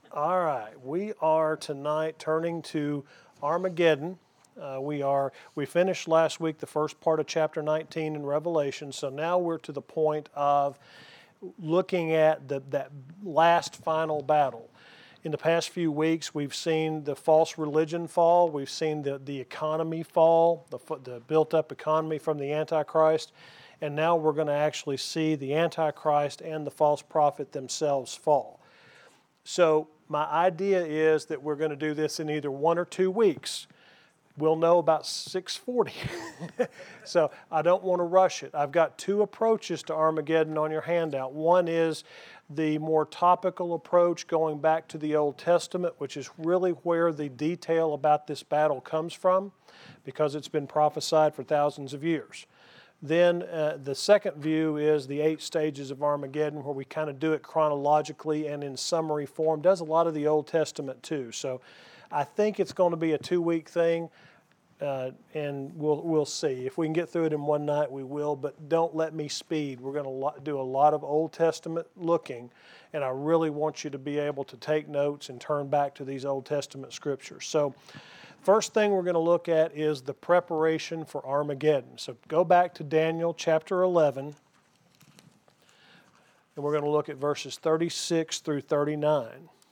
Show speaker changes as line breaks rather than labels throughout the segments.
All right, we are tonight turning to Armageddon. We finished last week the first part of chapter 19 in Revelation, so now we're to the point of looking at that last final battle. In the past few weeks, we've seen the false religion fall. We've seen the economy fall, the built-up economy from the Antichrist. And now we're going to actually see the Antichrist and the false prophet themselves fall. So my idea is that we're going to do this in either 1 or 2 weeks. We'll know about 6:40. So I don't want to rush it. I've got 2 approaches to Armageddon on your handout. One is the more topical approach going back to the Old Testament, which is really where the detail about this battle comes from, because it's been prophesied for thousands of years. Then the second view is the 8 stages of Armageddon, where we kind of do it chronologically and in summary form. Does a lot of the Old Testament too. So I think it's going to be a 2-week thing, and we'll see. If we can get through it in one night, we will, but don't let me speed. We're going to do a lot of Old Testament looking, and I really want you to be able to take notes and turn back to these Old Testament scriptures. So first thing we're going to look at is the preparation for Armageddon. So go back to Daniel chapter 11, and we're going to look at verses 36 through 39.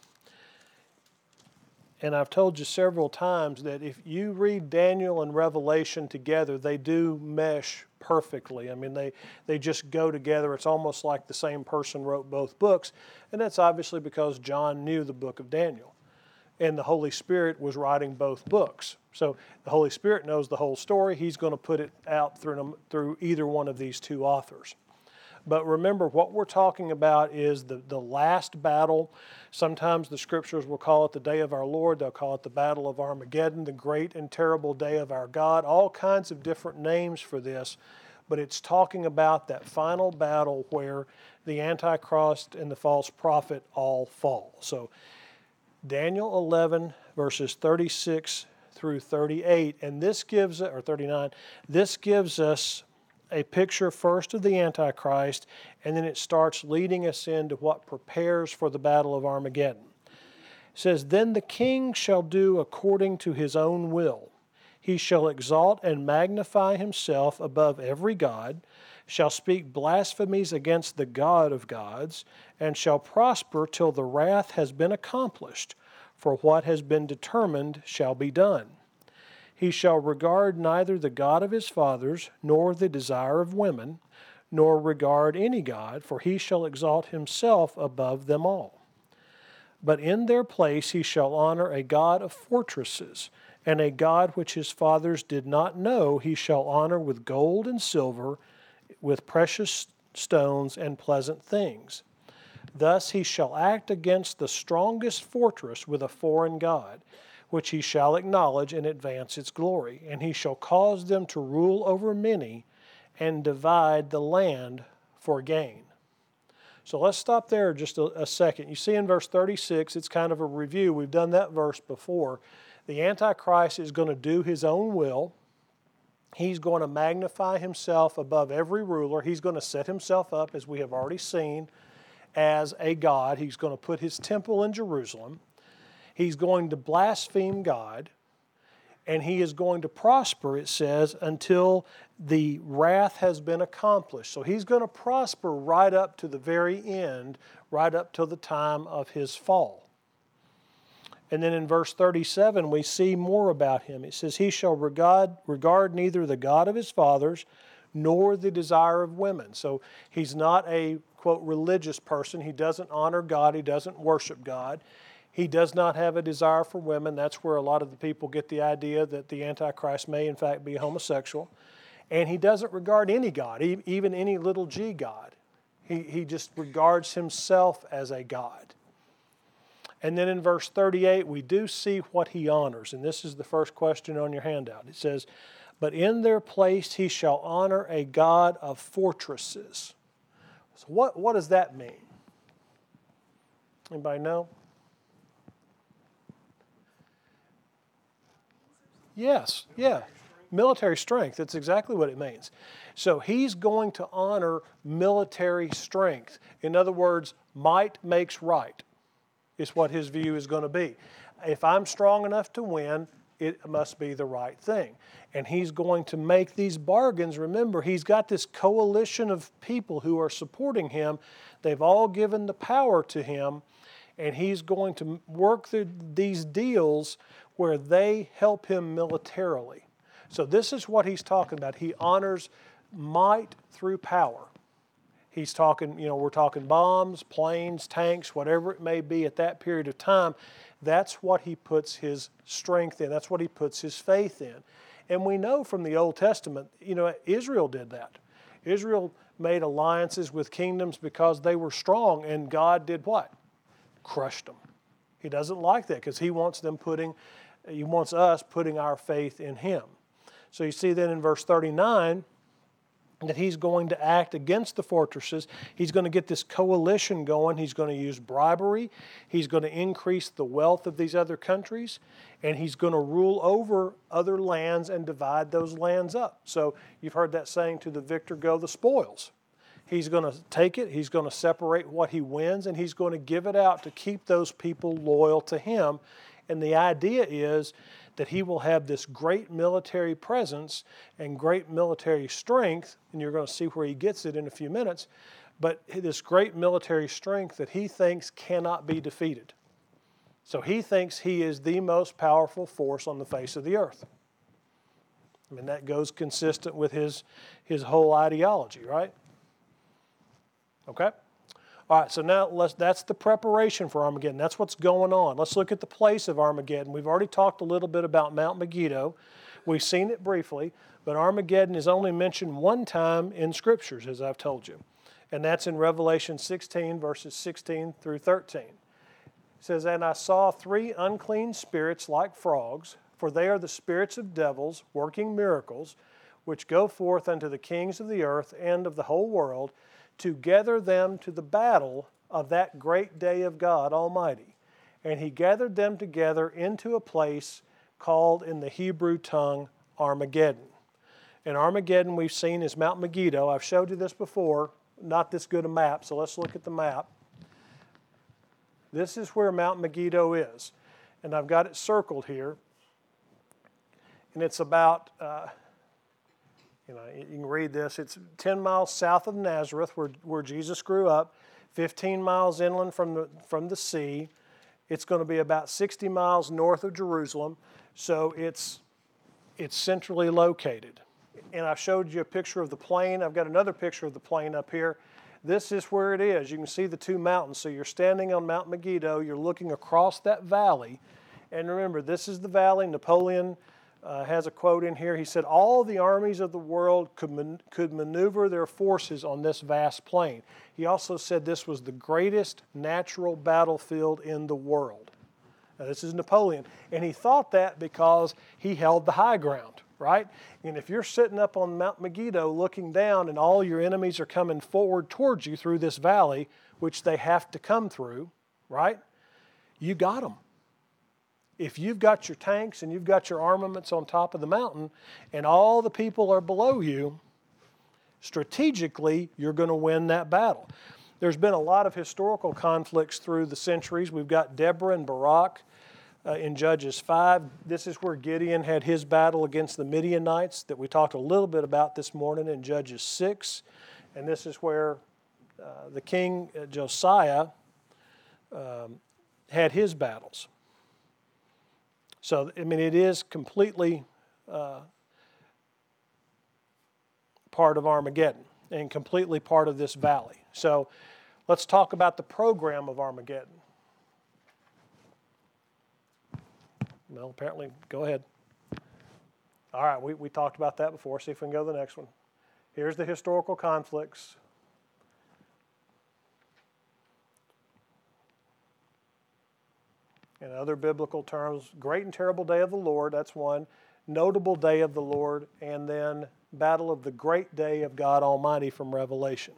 And I've told you several times that if you read Daniel and Revelation together, they do mesh perfectly. I mean, they just go together. It's almost like the same person wrote both books, and that's obviously because John knew the book of Daniel. And the Holy Spirit was writing both books. So the Holy Spirit knows the whole story. He's going to put it out through either one of these 2 authors. But remember, what we're talking about is the last battle. Sometimes the scriptures will call it the day of our Lord. They'll call it the battle of Armageddon, the great and terrible day of our God. All kinds of different names for this. But it's talking about that final battle where the Antichrist and the false prophet all fall. So Daniel 11, verses 36 through 38, and this gives, or 39, this gives us a picture first of the Antichrist, and then it starts leading us into what prepares for the battle of Armageddon. It says, "Then the king shall do according to his own will. He shall exalt and magnify himself above every god, shall speak blasphemies against the God of gods, and shall prosper till the wrath has been accomplished, for what has been determined shall be done. He shall regard neither the God of his fathers, nor the desire of women, nor regard any god, for he shall exalt himself above them all. But in their place he shall honor a god of fortresses, and a god which his fathers did not know he shall honor with gold and silver, with precious stones and pleasant things. Thus he shall act against the strongest fortress with a foreign god, which he shall acknowledge and advance its glory. And he shall cause them to rule over many and divide the land for gain." So let's stop there just a second. You see in verse 36, it's kind of a review. We've done that verse before. The Antichrist is going to do his own will. He's going to magnify himself above every ruler. He's going to set himself up, as we have already seen, as a god. He's going to put his temple in Jerusalem. He's going to blaspheme God, and he is going to prosper, it says, until the wrath has been accomplished. So he's going to prosper right up to the very end, right up till the time of his fall. And then in verse 37, we see more about him. It says, "He shall regard neither the God of his fathers, nor the desire of women." So he's not a, quote, religious person. He doesn't honor God. He doesn't worship God. He does not have a desire for women. That's where a lot of the people get the idea that the Antichrist may in fact be homosexual. And he doesn't regard any god, even any little g god. He just regards himself as a god. And then in verse 38, we do see what he honors. And this is the first question on your handout. It says, "But in their place he shall honor a god of fortresses." So what does that mean? Anybody know? Yes, yeah. Military strength. That's exactly what it means. So he's going to honor military strength. In other words, might makes right. is what his view is going to be. If I'm strong enough to win, it must be the right thing. And he's going to make these bargains. Remember, he's got this coalition of people who are supporting him. They've all given the power to him, and he's going to work through these deals where they help him militarily. So this is what he's talking about. He honors might through power. He's talking, we're talking bombs, planes, tanks, whatever it may be at that period of time. That's what he puts his strength in. That's what he puts his faith in. And we know from the Old Testament, Israel did that. Israel made alliances with kingdoms because they were strong, and God did what? Crushed them. He doesn't like that because he wants us putting our faith in him. So you see then in verse 39 that he's going to act against the fortresses. He's going to get this coalition going. He's going to use bribery. He's going to increase the wealth of these other countries. And he's going to rule over other lands and divide those lands up. So you've heard that saying, to the victor go the spoils. He's going to take it. He's going to separate what he wins, and he's going to give it out to keep those people loyal to him. And the idea is that he will have this great military presence and great military strength, and you're going to see where he gets it in a few minutes, but this great military strength that he thinks cannot be defeated. So he thinks he is the most powerful force on the face of the earth. I mean, that goes consistent with his whole ideology, right? Okay? All right, so now that's the preparation for Armageddon. That's what's going on. Let's look at the place of Armageddon. We've already talked a little bit about Mount Megiddo. We've seen it briefly, but Armageddon is only mentioned one time in Scriptures, as I've told you. And that's in Revelation 16, verses 16 through 13. It says, "And I saw 3 unclean spirits like frogs, for they are the spirits of devils, working miracles, which go forth unto the kings of the earth and of the whole world, to gather them to the battle of that great day of God Almighty. And he gathered them together into a place called in the Hebrew tongue Armageddon." And Armageddon we've seen is Mount Megiddo. I've showed you this before, not this good a map, so let's look at the map. This is where Mount Megiddo is. And I've got it circled here. And it's about... you can read this. It's 10 miles south of Nazareth, where Jesus grew up, 15 miles inland from the sea. It's going to be about 60 miles north of Jerusalem, so it's centrally located. And I showed you a picture of the plain. I've got another picture of the plain up here. This is where it is. You can see the 2 mountains. So you're standing on Mount Megiddo. You're looking across that valley. And remember, this is the valley. Napoleon has a quote in here. He said, "All the armies of the world could maneuver their forces on this vast plain." He also said this was the greatest natural battlefield in the world. Now, this is Napoleon. And he thought that because he held the high ground, right? And if you're sitting up on Mount Megiddo looking down and all your enemies are coming forward towards you through this valley, which they have to come through, right? You got them. If you've got your tanks and you've got your armaments on top of the mountain and all the people are below you, strategically, you're going to win that battle. There's been a lot of historical conflicts through the centuries. We've got Deborah and Barak in Judges 5. This is where Gideon had his battle against the Midianites that we talked a little bit about this morning in Judges 6. And this is where the king Josiah had his battles. So, I mean, it is completely part of Armageddon and completely part of this valley. So, let's talk about the program of Armageddon. Well, apparently, go ahead. All right, we talked about that before. See if we can go to the next one. Here's the historical conflicts. In other biblical terms, great and terrible day of the Lord, that's one. Notable day of the Lord, and then battle of the great day of God Almighty from Revelation.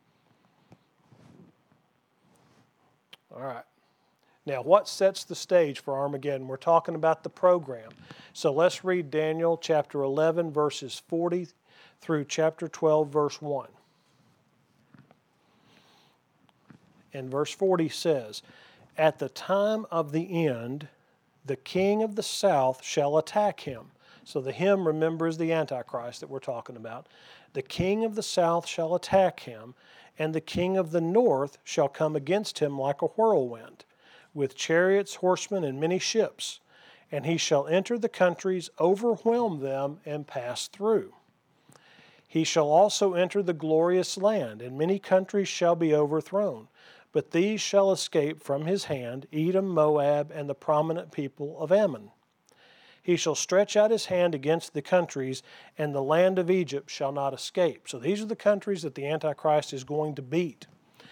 All right. Now, what sets the stage for Armageddon? We're talking about the program. So let's read Daniel chapter 11, verses 40 through chapter 12, verse 1. And verse 40 says, At the time of the end, the king of the south shall attack him. So the him, remember, is the Antichrist that we're talking about. The king of the south shall attack him, and the king of the north shall come against him like a whirlwind, with chariots, horsemen, and many ships. And he shall enter the countries, overwhelm them, and pass through. He shall also enter the glorious land, and many countries shall be overthrown. But these shall escape from his hand, Edom, Moab, and the prominent people of Ammon. He shall stretch out his hand against the countries, and the land of Egypt shall not escape. So these are the countries that the Antichrist is going to beat.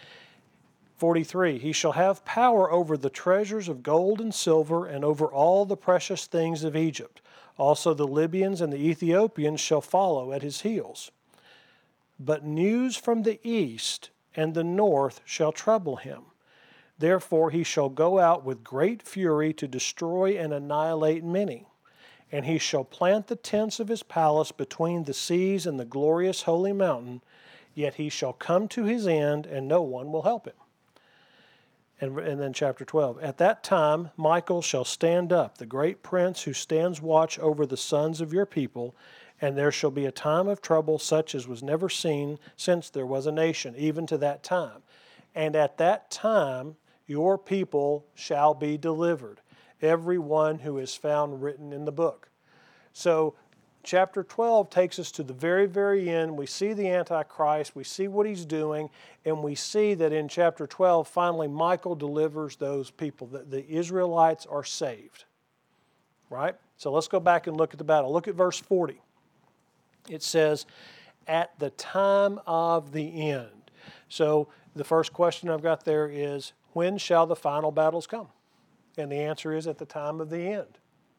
43, he shall have power over the treasures of gold and silver, and over all the precious things of Egypt. Also the Libyans and the Ethiopians shall follow at his heels. But news from the east and the north shall trouble him. Therefore he shall go out with great fury to destroy and annihilate many. And he shall plant the tents of his palace between the seas and the glorious holy mountain, yet he shall come to his end, and no one will help him. And then chapter 12, at that time Michael shall stand up, the great prince who stands watch over the sons of your people, and there shall be a time of trouble such as was never seen since there was a nation, even to that time. And at that time your people shall be delivered, every one who is found written in the book. So chapter 12 takes us to the very, very end. We see the Antichrist, we see what he's doing, and we see that in chapter 12, finally Michael delivers those people. The Israelites are saved, right? So let's go back and look at the battle. Look at verse 40. It says, at the time of the end. So the first question I've got there is, when shall the final battles come? And the answer is at the time of the end.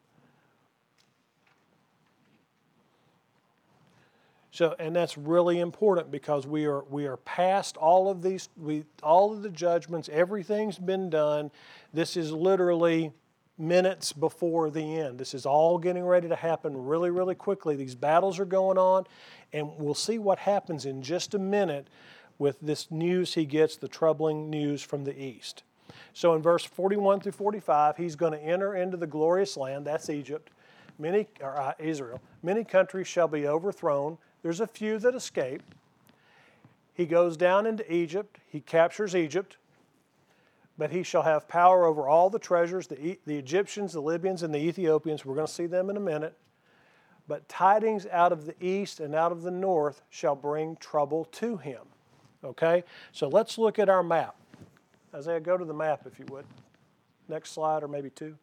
So, and that's really important because we are past all of these, all of the judgments. Everything's been done. This is literally minutes before the end. This is all getting ready to happen really, really quickly. These battles are going on, and we'll see what happens in just a minute with this news he gets, the troubling news from the east. So in verse 41 through 45, he's going to enter into the glorious land. That's Egypt. Israel. Many countries shall be overthrown. There's a few that escape. He goes down into Egypt. He captures Egypt. But he shall have power over all the treasures, the Egyptians, the Libyans, and the Ethiopians. We're going to see them in a minute. But tidings out of the east and out of the north shall bring trouble to him. Okay? So let's look at our map. Isaiah, go to the map if you would. Next slide, or maybe two.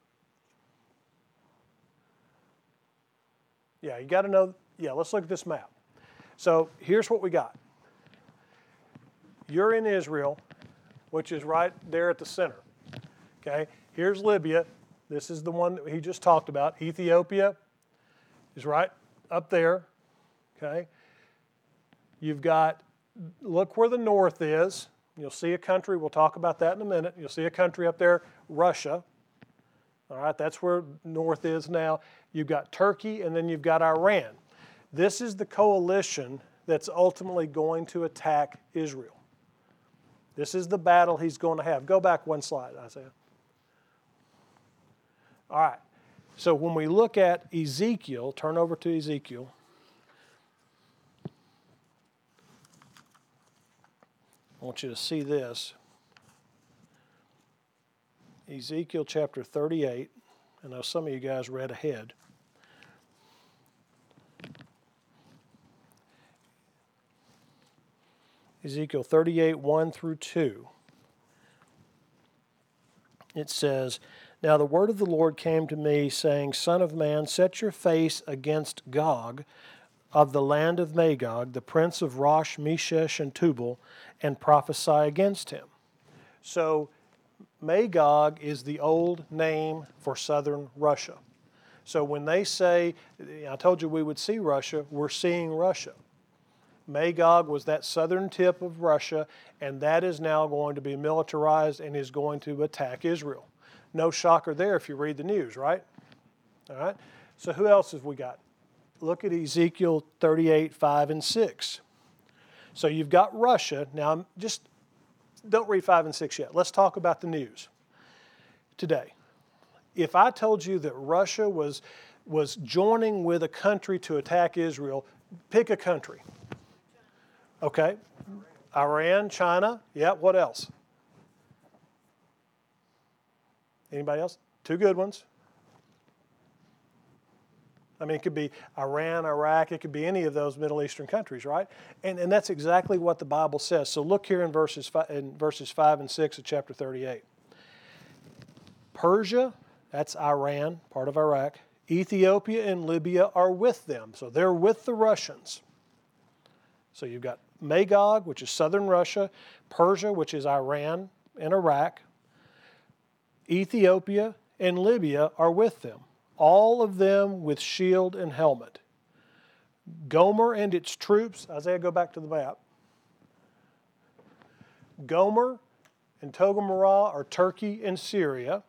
Yeah, you got to know. Yeah, let's look at this map. So here's what we got. You're in Israel, which is right there at the center. Okay, here's Libya. This is the one that he just talked about. Ethiopia is right up there. Okay, you've got, look where the north is. You'll see a country. We'll talk about that in a minute. You'll see a country up there, Russia. All right, that's where north is now. You've got Turkey, and then you've got Iran. This is the coalition that's ultimately going to attack Israel. This is the battle he's going to have. Go back one slide, Isaiah. All right. So when we look at Ezekiel, turn over to Ezekiel. I want you to see this. Ezekiel chapter 38. I know some of you guys read ahead. Ezekiel 38, 1 through 2. It says, now the word of the Lord came to me, saying, Son of man, set your face against Gog of the land of Magog, the prince of Rosh, Meshech, and Tubal, and prophesy against him. So Magog is the old name for southern Russia. So when they say, I told you we would see Russia, we're seeing Russia. Magog was that southern tip of Russia, and that is now going to be militarized and is going to attack Israel. No shocker there if you read the news, right? All right. So who else have we got? Look at Ezekiel 38, 5 and 6. So you've got Russia. Now, just don't read 5 and 6 yet. Let's talk about the news. today. If I told you that Russia was joining with a country to attack Israel, pick a country. Okay. Iran, China. Yeah, what else? Anybody else? Two good ones. I mean, it could be Iran, Iraq, it could be any of those Middle Eastern countries, right? And that's exactly what the Bible says. So look here in verses 5 and 6 of chapter 38. Persia, that's Iran, part of Iraq. Ethiopia and Libya are with them. So they're with the Russians. So you've got Magog, which is southern Russia, Persia, which is Iran and Iraq. Ethiopia and Libya are with them, all of them with shield and helmet. Gomer and its troops, Isaiah, go back to the map. Gomer and Togarmah are Turkey and Syria.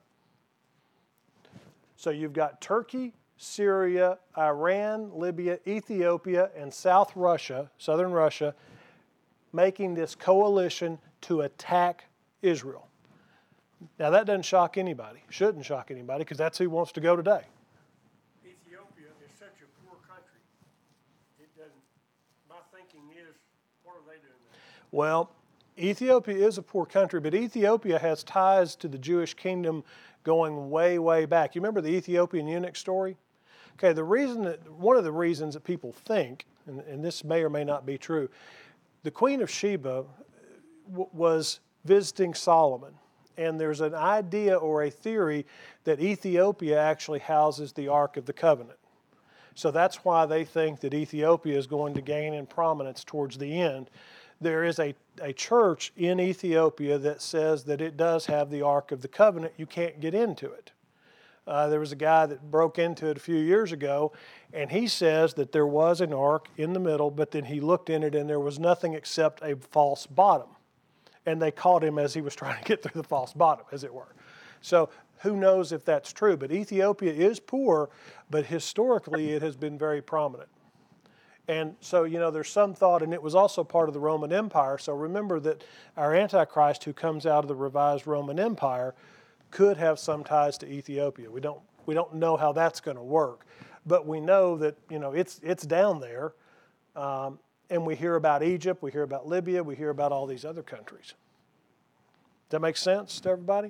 So you've got Turkey, Syria, Iran, Libya, Ethiopia, and South Russia, southern Russia, making this coalition to attack Israel. Now that doesn't shock anybody, shouldn't shock anybody, because that's who wants to go today.
Ethiopia is such a poor country. It doesn't, my thinking is, what are they doing there?
Well, Ethiopia is a poor country, but Ethiopia has ties to the Jewish kingdom going way, way back. You remember the Ethiopian eunuch story? Okay, one of the reasons that people think, and this may or may not be true, the Queen of Sheba was visiting Solomon. And there's an idea or a theory that Ethiopia actually houses the Ark of the Covenant. So that's why they think that Ethiopia is going to gain in prominence towards the end. There is a church in Ethiopia that says that it does have the Ark of the Covenant. You can't get into it. There was a guy that broke into it a few years ago, and he says that there was an ark in the middle, but then he looked in it and there was nothing except a false bottom. And they caught him as he was trying to get through the false bottom, as it were. So who knows if that's true. But Ethiopia is poor, but historically it has been very prominent. And so, there's some thought, and it was also part of the Roman Empire. So remember that our Antichrist, who comes out of the revised Roman Empire, could have some ties to Ethiopia. We don't know how that's going to work. But we know that, it's down there. And we hear about Egypt, we hear about Libya, we hear about all these other countries. Does that make sense to everybody?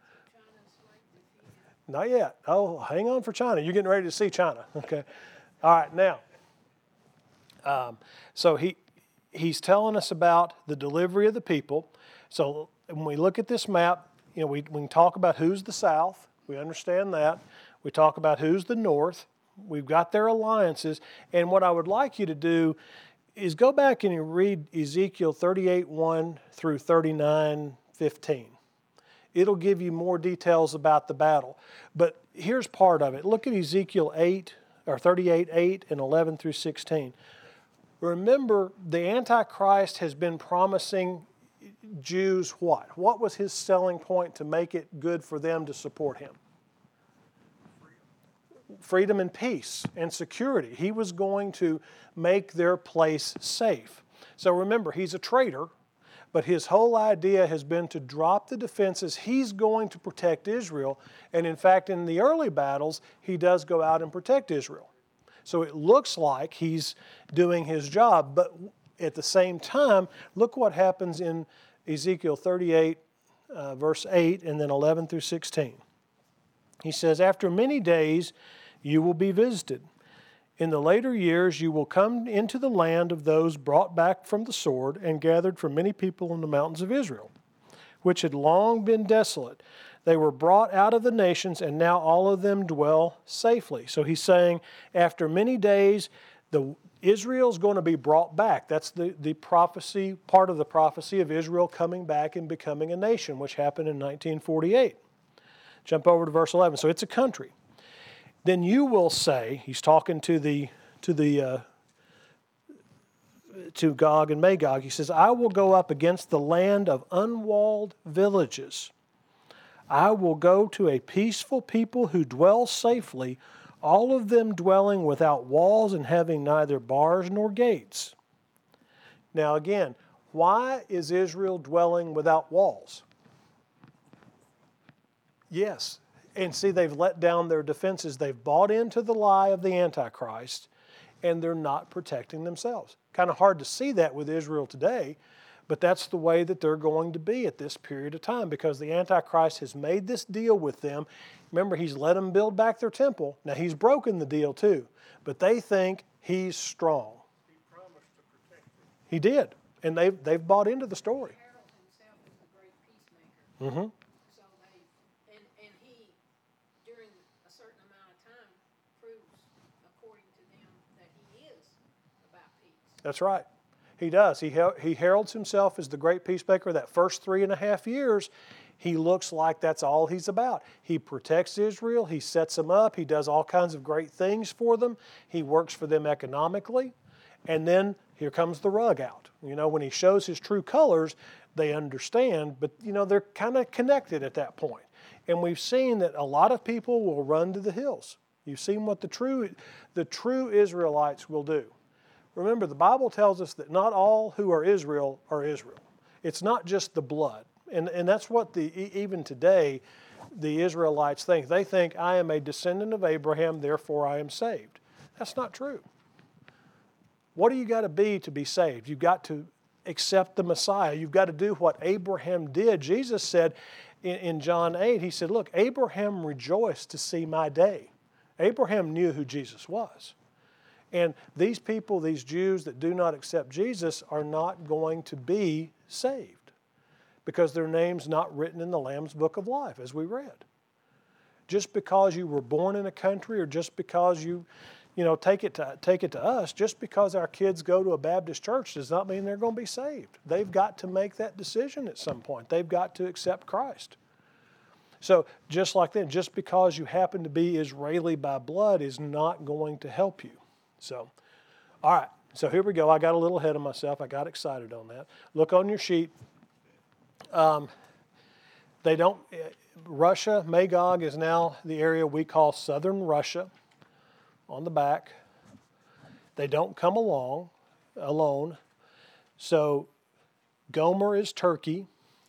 Not yet. Oh, hang on for China. You're getting ready to see China. Okay. All right, now. So he's telling us about the delivery of the people. So when we look at this map, we can talk about who's the south. We understand that. We talk about who's the north. We've got their alliances. And what I would like you to do is go back and you read Ezekiel 38:1 through 39:15. It'll give you more details about the battle. But here's part of it. Look at Ezekiel 38:8 and 11 through 16. Remember, the Antichrist has been promising Jews what? What was his selling point to make it good for them to support him? Freedom and peace and security. He was going to make their place safe. So remember, he's a traitor, but his whole idea has been to drop the defenses. He's going to protect Israel. And in fact, in the early battles, he does go out and protect Israel. So it looks like he's doing his job. But at the same time, look what happens in Ezekiel 38, verse 8, and then 11 through 16. He says, "After many days you will be visited. In the later years you will come into the land of those brought back from the sword and gathered from many people in the mountains of Israel, which had long been desolate. They were brought out of the nations, and now all of them dwell safely." So he's saying, after many days, Israel's going to be brought back. That's the prophecy, part of the prophecy of Israel coming back and becoming a nation, which happened in 1948. Jump over to verse 11. So it's a country. "Then you will say," he's talking to Gog and Magog, he says, "I will go up against the land of unwalled villages. I will go to a peaceful people who dwell safely, all of them dwelling without walls and having neither bars nor gates." Now again, why is Israel dwelling without walls? Yes. And see, they've let down their defenses. They've bought into the lie of the Antichrist, and they're not protecting themselves. Kind of hard to see that with Israel today, but that's the way that they're going to be at this period of time, because the Antichrist has made this deal with them. Remember, he's let them build back their temple. Now, he's broken the deal too, but they think he's strong.
He promised to protect them.
He did, and they've bought into the story.
Harold himself is the great peacemaker.
Mm-hmm.
So and he, during a certain amount of time, proves, according to them, that he is about peace.
That's right. He does. He heralds himself as the great peacemaker. That first 3.5 years, he looks like that's all he's about. He protects Israel. He sets them up. He does all kinds of great things for them. He works for them economically. And then here comes the rug out. You know, when he shows his true colors, they understand, but you know, they're kind of connected at that point. And we've seen that a lot of people will run to the hills. You've seen what the true Israelites will do. Remember, the Bible tells us that not all who are Israel are Israel. It's not just the blood. And that's what even today the Israelites think. They think, I am a descendant of Abraham, therefore I am saved. That's not true. What do you got to be saved? You've got to accept the Messiah. You've got to do what Abraham did. Jesus said in John 8, he said, look, Abraham rejoiced to see my day. Abraham knew who Jesus was. And these people, these Jews that do not accept Jesus, are not going to be saved because their name's not written in the Lamb's Book of Life, as we read. Just because you were born in a country, or just because you take it to us, just because our kids go to a Baptist church does not mean they're going to be saved. They've got to make that decision at some point. They've got to accept Christ. So just like that, just because you happen to be Israeli by blood is not going to help you. So, all right. So here we go. I got a little ahead of myself. I got excited on that. Look on your sheet. Russia, Magog is now the area we call southern Russia on the back. They don't come alone. So Gomer is Turkey.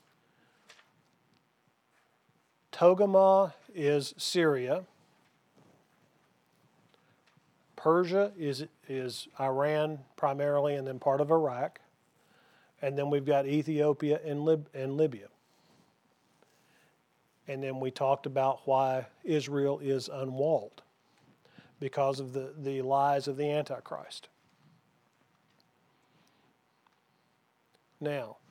Togarmah is Syria. Persia is Iran primarily, and then part of Iraq. And then we've got Ethiopia and Libya. And then we talked about why Israel is unwalled, because of the lies of the Antichrist. Now,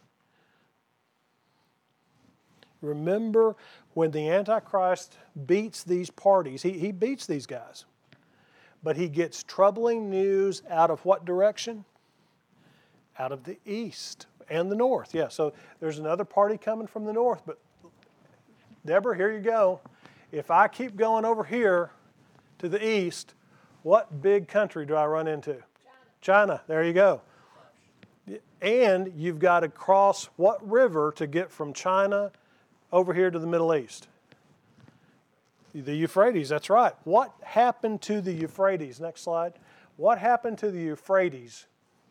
remember when the Antichrist beats these parties, he beats these guys. But he gets troubling news out of what direction? Out of the east and the north. Yeah, so there's another party coming from the north. But Deborah, here you go. If I keep going over here to the east, what big country do I run into? China. There you go. And you've got to cross what river to get from China over here to the Middle East? The Euphrates, that's right. What happened to the Euphrates? Next slide. What happened to the Euphrates?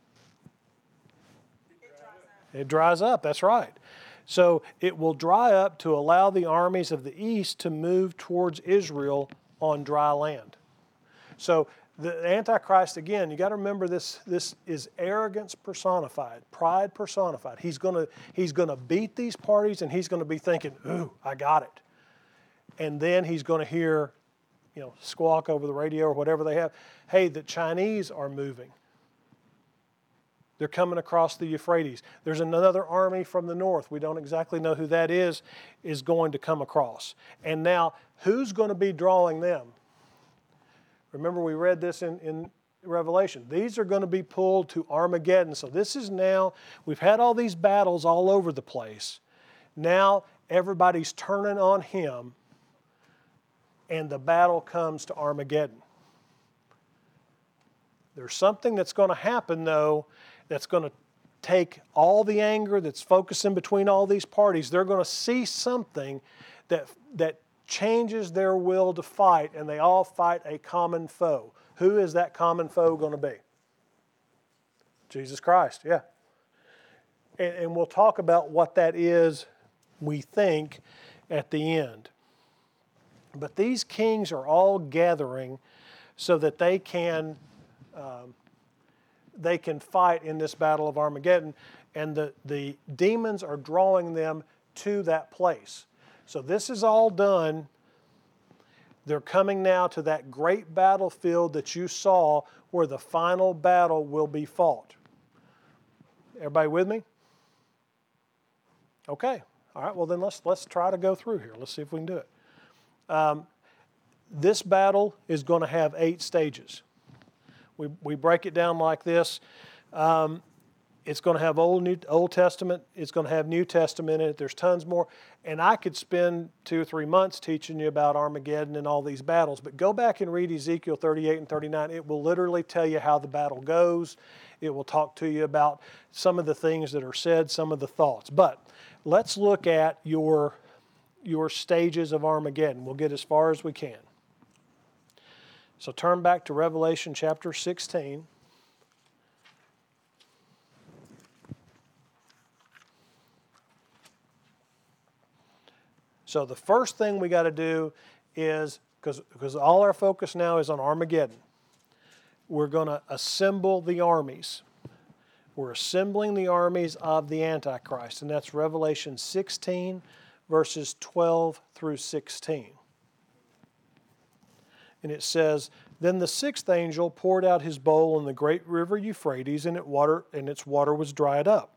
It dries up, that's right. So it will dry up to allow the armies of the east to move towards Israel on dry land. So the Antichrist, again, you got to remember this is arrogance personified, pride personified. He's going to beat these parties, and he's going to be thinking, ooh, I got it. And then he's going to hear, squawk over the radio or whatever they have, hey, the Chinese are moving. They're coming across the Euphrates. There's another army from the north, we don't exactly know who that is going to come across. And now, who's going to be drawing them? Remember, we read this in Revelation. These are going to be pulled to Armageddon. So this is now, we've had all these battles all over the place. Now everybody's turning on him, and the battle comes to Armageddon. There's something that's going to happen, though, that's going to take all the anger that's focusing between all these parties. They're going to see something that changes their will to fight, and they all fight a common foe. Who is that common foe going to be? Jesus Christ, yeah. And we'll talk about what that is, we think, at the end. But these kings are all gathering so that they can fight in this battle of Armageddon, and the demons are drawing them to that place. So this is all done. They're coming now to that great battlefield that you saw where the final battle will be fought. Everybody with me? Okay. All right, well then let's try to go through here. Let's see if we can do it. This battle is going to have 8 stages. We break it down like this. It's going to have Old Testament. It's going to have New Testament in it. There's tons more. And I could spend 2 or 3 months teaching you about Armageddon and all these battles. But go back and read Ezekiel 38 and 39. It will literally tell you how the battle goes. It will talk to you about some of the things that are said, some of the thoughts. But let's look at your stages of Armageddon. We'll get as far as we can. So turn back to Revelation chapter 16. So the first thing we got to do is, because all our focus now is on Armageddon, we're going to assemble the armies. We're assembling the armies of the Antichrist, and that's Revelation 16, verses 12 through 16. And it says, "Then the 6th angel poured out his bowl in the great river Euphrates, and its water was dried up,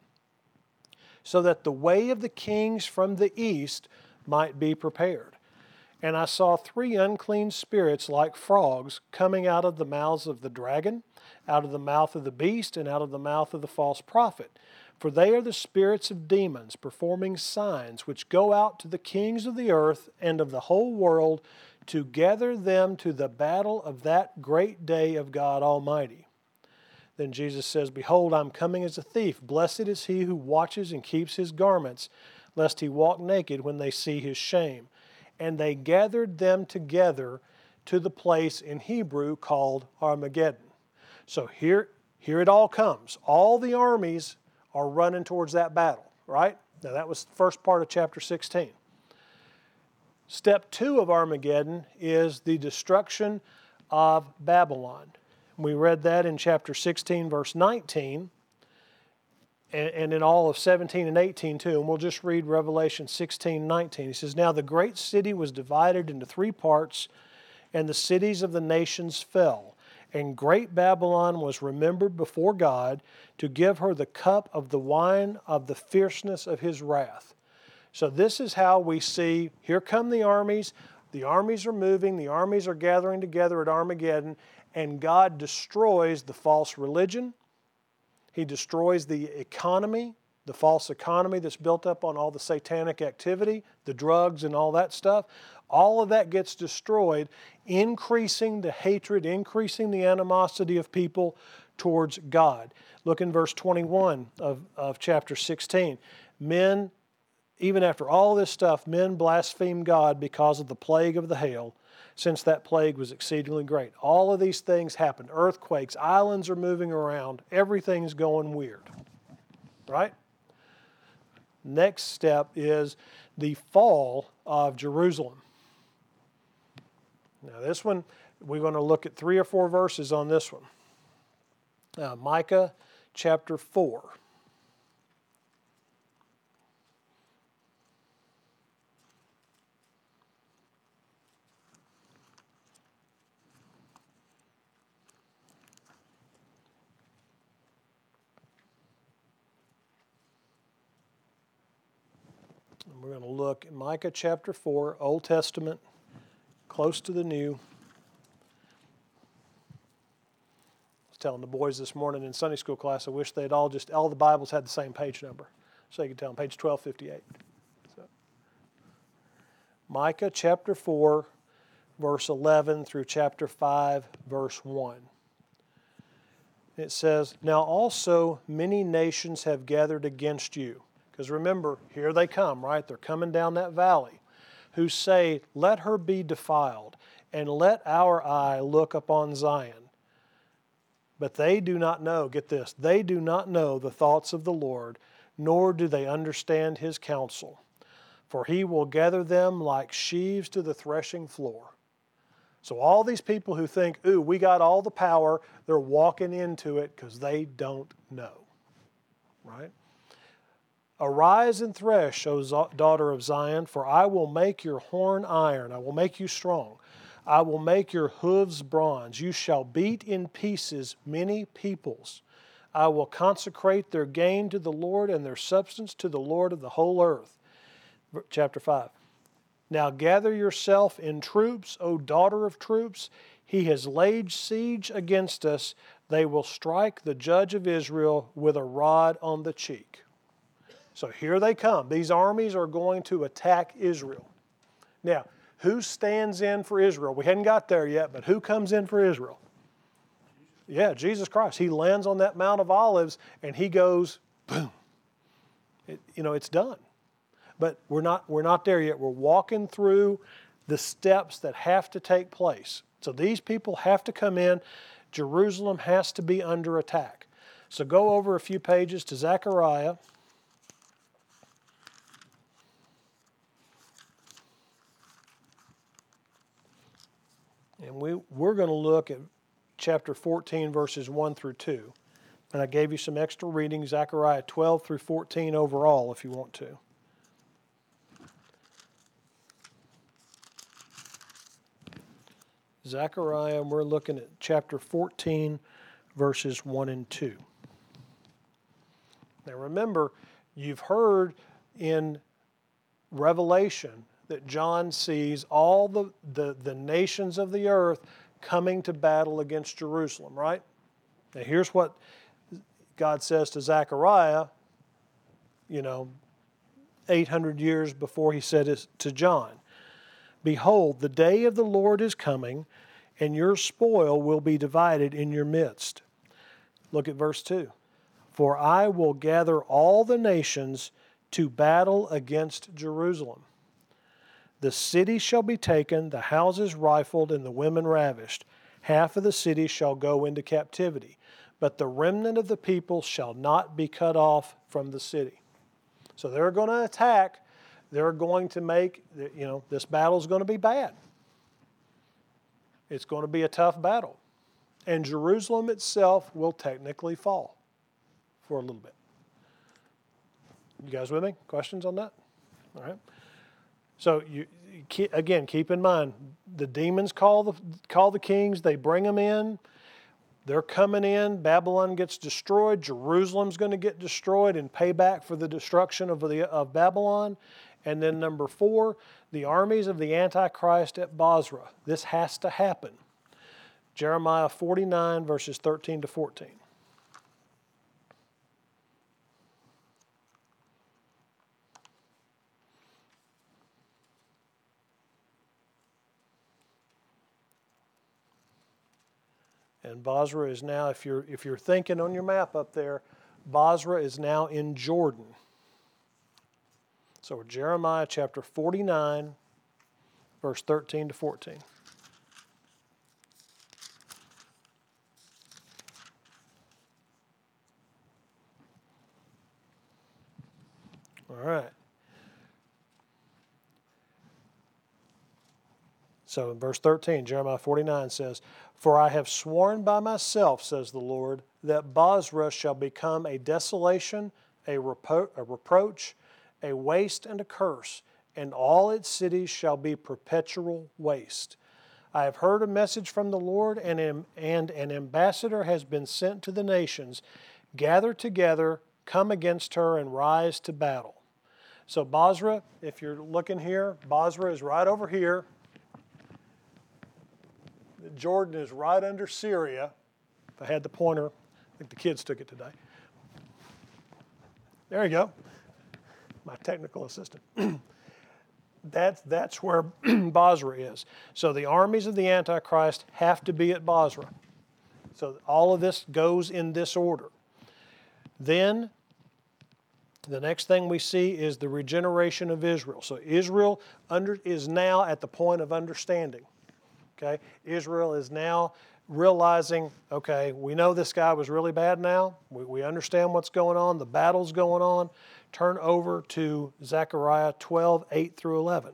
so that the way of the kings from the east might be prepared. And I saw 3 unclean spirits like frogs coming out of the mouths of the dragon, out of the mouth of the beast, and out of the mouth of the false prophet. For they are the spirits of demons, performing signs, which go out to the kings of the earth and of the whole world, to gather them to the battle of that great day of God Almighty. Then Jesus says, Behold, I'm coming as a thief. Blessed is he who watches and keeps his garments, lest he walk naked when they see his shame. And they gathered them together to the place in Hebrew called Armageddon." So here it all comes. All the armies are running towards that battle, right? Now that was the first part of chapter 16. Step 2 of Armageddon is the destruction of Babylon. We read that in chapter 16, verse 19, and in all of 17 and 18 too. And we'll just read Revelation 16, 19. He says, "Now the great city was divided into 3 parts, and the cities of the nations fell. And great Babylon was remembered before God to give her the cup of the wine of the fierceness of his wrath." So this is how we see, here come the armies are moving, the armies are gathering together at Armageddon, and God destroys the false religion. He destroys the economy, the false economy that's built up on all the satanic activity, the drugs and all that stuff. All of that gets destroyed, increasing the hatred, increasing the animosity of people towards God. Look in verse 21 of chapter 16. Men, even after all this stuff, men blaspheme God because of the plague of the hail, since that plague was exceedingly great. All of these things happened. Earthquakes, islands are moving around, everything's going weird. Right? Next step is the fall of Jerusalem. Now this one, we're going to look at 3 or 4 verses on this one. Micah chapter 4. We're going to look at Micah chapter 4, Old Testament, close to the New. I was telling the boys this morning in Sunday school class, I wish they'd all the Bibles had the same page number. So you could tell them, page 1258. So, Micah chapter 4, verse 11 through chapter 5, verse 1. It says, "Now also many nations have gathered against you." Because remember, here they come, right? They're coming down that valley. "Who say, Let her be defiled, and let our eye look upon Zion. But they do not know," get this, "they do not know the thoughts of the Lord, nor do they understand his counsel. for he will gather them like sheaves to the threshing floor. So all these people who think, ooh, we got all the power, they're walking into it because they don't know, right? Arise and thresh, O daughter of Zion, for I will make your horn iron. I will make you strong. I will make your hooves bronze. You shall beat in pieces many peoples. I will consecrate their gain to the Lord and their substance to the Lord of the whole earth. Chapter 5. Now gather yourself in troops, O daughter of troops. He has laid siege against us. They will strike the judge of Israel with a rod on the cheek. So here they come. These armies are going to attack Israel. Now, who stands in for Israel? We hadn't got there yet, but who comes in for Israel? Yeah, Jesus Christ. He lands on that Mount of Olives and he goes, boom. It's done. But we're not there yet. We're walking through the steps that have to take place. So these people have to come in. Jerusalem has to be under attack. So go over a few pages to Zechariah. And we're going to look at chapter 14, verses 1 through 2. And I gave you some extra reading, Zechariah 12 through 14 overall, if you want to. Zechariah, and we're looking at chapter 14, verses 1 and 2. Now remember, you've heard in Revelation that John sees all the nations of the earth coming to battle against Jerusalem, right? Now here's what God says to Zechariah, 800 years before he said it to John. Behold, the day of the Lord is coming, and your spoil will be divided in your midst. Look at verse 2. For I will gather all the nations to battle against Jerusalem. The city shall be taken, the houses rifled, and the women ravished. Half of the city shall go into captivity, but the remnant of the people shall not be cut off from the city. So they're going to attack. They're going to make, this battle's going to be bad. It's going to be a tough battle. And Jerusalem itself will technically fall for a little bit. You guys with me? Questions on that? All right. So again, keep in mind, the demons call the kings. They bring them in. They're coming in. Babylon gets destroyed. Jerusalem's going to get destroyed and pay back for the destruction of Babylon. And then number 4, the armies of the Antichrist at Bozrah. This has to happen. Jeremiah 49, verses 13 to 14. And Bozrah is now, if you're thinking on your map up there, Bozrah is now in Jordan. So Jeremiah chapter 49, verse 13 to 14. All right. So in verse 13, Jeremiah 49 says, For I have sworn by myself, says the Lord, that Bozrah shall become a desolation, a reproach, a waste and a curse, and all its cities shall be perpetual waste. I have heard a message from the Lord, and an ambassador has been sent to the nations. Gather together, come against her, and rise to battle. So Bozrah, if you're looking here, Bozrah is right over here. Jordan is right under Syria. If I had the pointer, I think the kids took it today. There you go. My technical assistant. That's where Bozrah is. So the armies of the Antichrist have to be at Bozrah. So all of this goes in this order. Then the next thing we see is the regeneration of Israel. So Israel is now at the point of understanding. Okay? Israel is now realizing, okay, we know this guy was really bad now. We understand what's going on. The battle's going on. turn over to Zechariah 12, 8 through 11.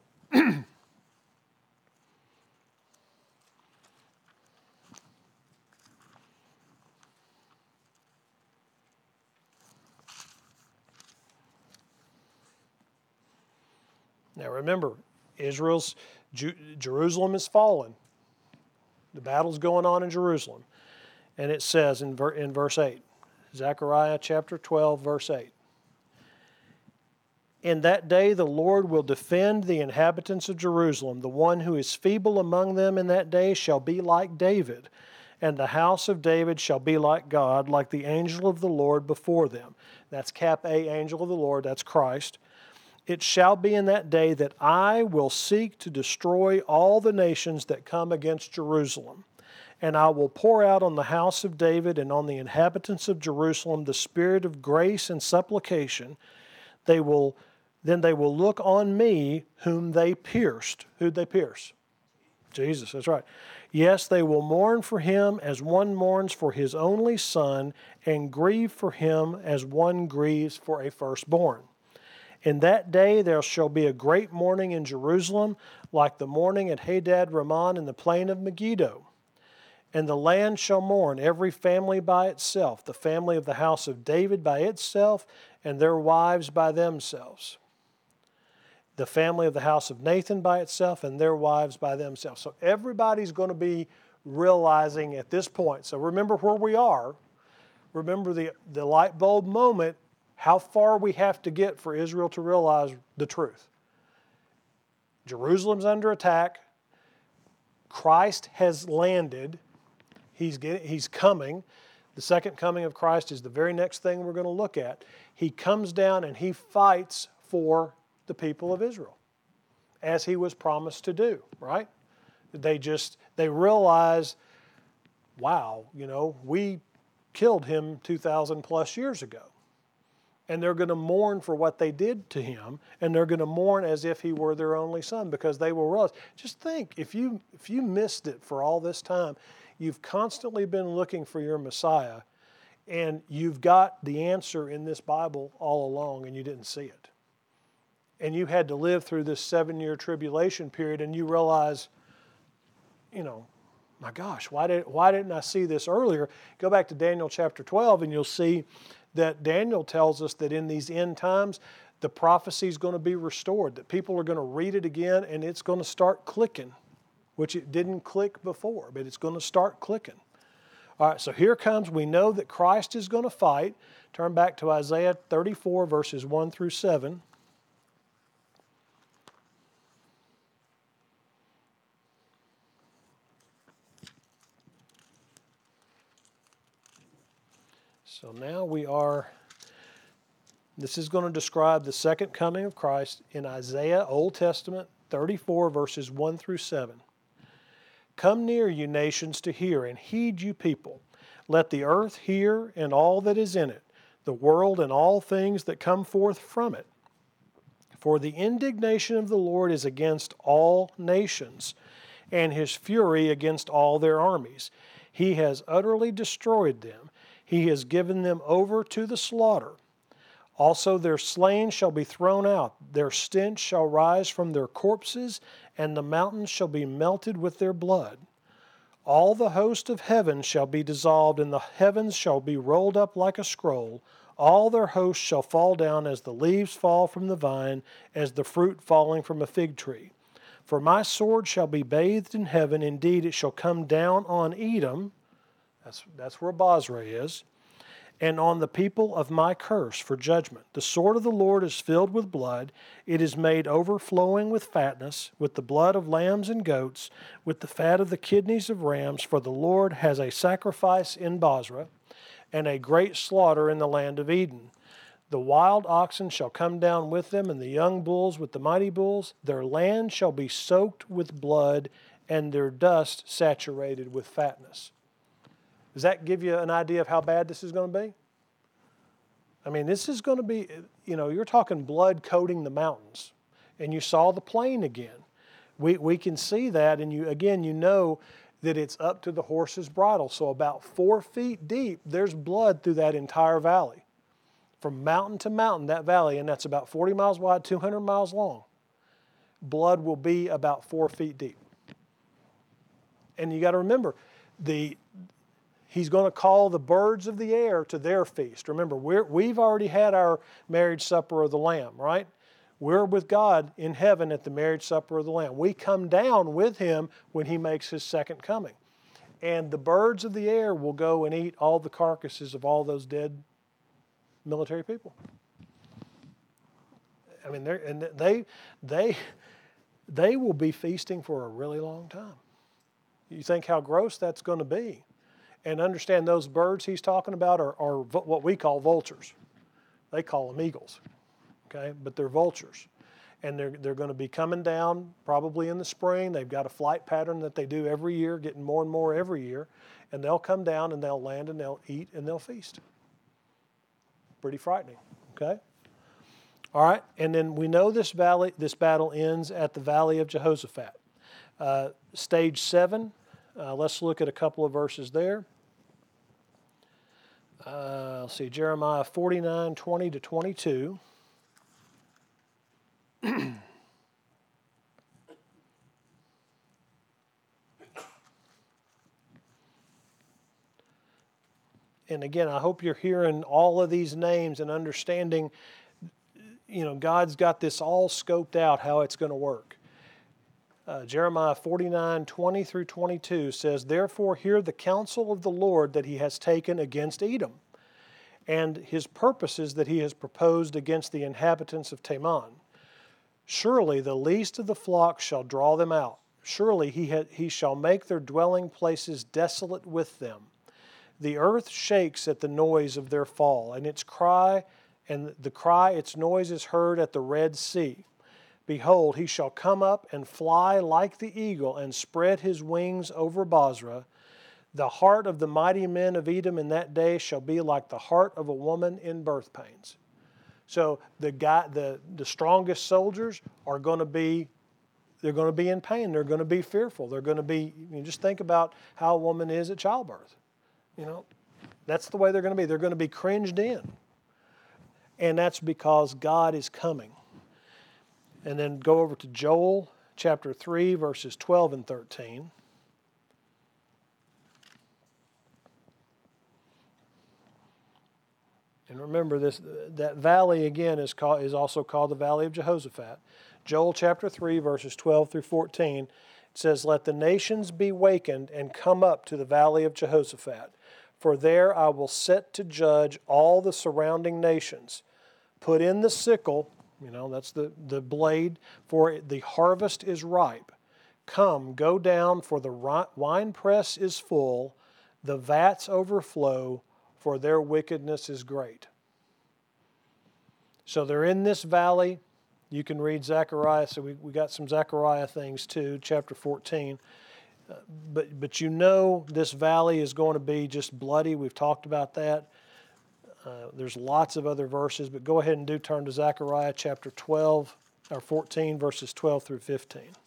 Now remember, Jerusalem is fallen. The battle's going on in Jerusalem. And it says in verse 8, Zechariah chapter 12, verse 8. In that day the Lord will defend the inhabitants of Jerusalem. The one who is feeble among them in that day shall be like David, and the house of David shall be like God, like the angel of the Lord before them. That's cap A, angel of the Lord, that's Christ. It shall be in that day that I will seek to destroy all the nations that come against Jerusalem. And I will pour out on the house of David and on the inhabitants of Jerusalem the spirit of grace and supplication. Then they will look on me whom they pierced. Who'd they pierce? Jesus, that's right. Yes, they will mourn for him as one mourns for his only son, and grieve for him as one grieves for a firstborn. In that day there shall be a great mourning in Jerusalem, like the mourning at Hadad Rimmon in the plain of Megiddo. And the land shall mourn, every family by itself, the family of the house of David by itself, and their wives by themselves. The family of the house of Nathan by itself, and their wives by themselves. So everybody's going to be realizing at this point. So remember where we are. Remember the light bulb moment, how far we have to get for Israel to realize the truth. Jerusalem's under attack. Christ has landed. He's coming. The second coming of Christ is the very next thing we're going to look at. He comes down and he fights for the people of Israel, as he was promised to do, right? They realize, wow, we killed him 2,000 plus years ago. And they're going to mourn for what they did to him, and they're going to mourn as if he were their only son, because they will realize. Just think, if you missed it for all this time, you've constantly been looking for your Messiah, and you've got the answer in this Bible all along, and you didn't see it. And you had to live through this 7-year tribulation period, and you realize, my gosh, why didn't I see this earlier? Go back to Daniel chapter 12, and you'll see that Daniel tells us that in these end times, the prophecy is going to be restored, that people are going to read it again and it's going to start clicking, which it didn't click before, but it's going to start clicking. All right, so here comes, we know that Christ is going to fight. Turn back to Isaiah 34, verses 1 through 7. So now this is going to describe the second coming of Christ in Isaiah, Old Testament, 34, verses 1 through 7. Come near, you nations, to hear, and heed, you people. Let the earth hear and all that is in it, the world and all things that come forth from it. For the indignation of the Lord is against all nations, and his fury against all their armies. He has utterly destroyed them. He has given them over to the slaughter. Also their slain shall be thrown out. Their stench shall rise from their corpses, and the mountains shall be melted with their blood. All the host of heaven shall be dissolved, and the heavens shall be rolled up like a scroll. All their hosts shall fall down as the leaves fall from the vine, as the fruit falling from a fig tree. For my sword shall be bathed in heaven. Indeed, it shall come down on Edom. That's where Bozrah is. And on the people of my curse for judgment. The sword of the Lord is filled with blood. It is made overflowing with fatness, with the blood of lambs and goats, with the fat of the kidneys of rams. For the Lord has a sacrifice in Bozrah, and a great slaughter in the land of Eden. The wild oxen shall come down with them, and the young bulls with the mighty bulls. Their land shall be soaked with blood, and their dust saturated with fatness. Does that give you an idea of how bad this is going to be? I mean, this is going to be, you're talking blood coating the mountains. And you saw the plain again. We can see that, and you know that it's up to the horse's bridle. So about 4 feet deep, there's blood through that entire valley. from mountain to mountain, that valley, and that's about 40 miles wide, 200 miles long, blood will be about 4 feet deep. And you got to remember, He's going to call the birds of the air to their feast. Remember, we've already had our marriage supper of the Lamb, right? We're with God in heaven at the marriage supper of the Lamb. We come down with Him when He makes His second coming. And the birds of the air will go and eat all the carcasses of all those dead military people. I mean, they will be feasting for a really long time. You think how gross that's going to be. And understand those birds he's talking about are what we call vultures. They call them eagles, okay? But they're vultures. And they're going to be coming down probably in the spring. They've got a flight pattern that they do every year, getting more and more every year. And they'll come down and they'll land and they'll eat and they'll feast. Pretty frightening, okay? All right, and then we know this battle ends at the Valley of Jehoshaphat. Stage 7, let's look at a couple of verses there. Let's see, Jeremiah 49, 20 to 22. And again, I hope you're hearing all of these names and understanding, God's got this all scoped out how it's going to work. Jeremiah 49, 20 through 22 says, "Therefore hear the counsel of the Lord that He has taken against Edom, and His purposes that He has proposed against the inhabitants of Teman. Surely the least of the flock shall draw them out. Surely he shall make their dwelling places desolate with them. The earth shakes at the noise of their fall, and its noise is heard at the Red Sea. Behold, he shall come up and fly like the eagle and spread his wings over Bozrah. The heart of the mighty men of Edom in that day shall be like the heart of a woman in birth pains." So the strongest soldiers are going to be, they're going to be in pain. They're going to be fearful. They're going to be, just think about how a woman is at childbirth. That's the way they're going to be. They're going to be cringed in. And that's because God is coming. And then go over to Joel chapter 3, verses 12 and 13. And remember that valley again is also called the Valley of Jehoshaphat. Joel chapter 3, verses 12 through 14. It says, "Let the nations be wakened and come up to the Valley of Jehoshaphat. For there I will set to judge all the surrounding nations. Put in the sickle," that's the blade, "for the harvest is ripe. Come, go down, for the winepress is full, the vats overflow, for their wickedness is great." So they're in this valley. You can read Zechariah, so we got some Zechariah things too, chapter 14. But this valley is going to be just bloody. We've talked about that. There's lots of other verses, but go ahead and turn to Zechariah chapter 14, verses 12 through 15. It